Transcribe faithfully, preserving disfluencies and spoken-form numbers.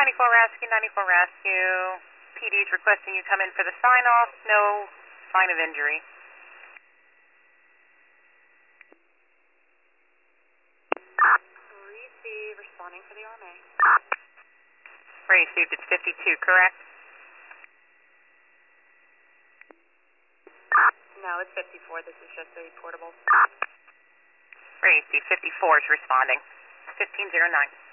ninety-four Rescue, ninety-four Rescue. P D is requesting you come in for the sign-off. No sign of injury. Receive, responding for the R M A. Received, it's fifty-two, correct? No, it's fifty-four. This is just a portable. Received, fifty-four is responding. fifteen oh nine.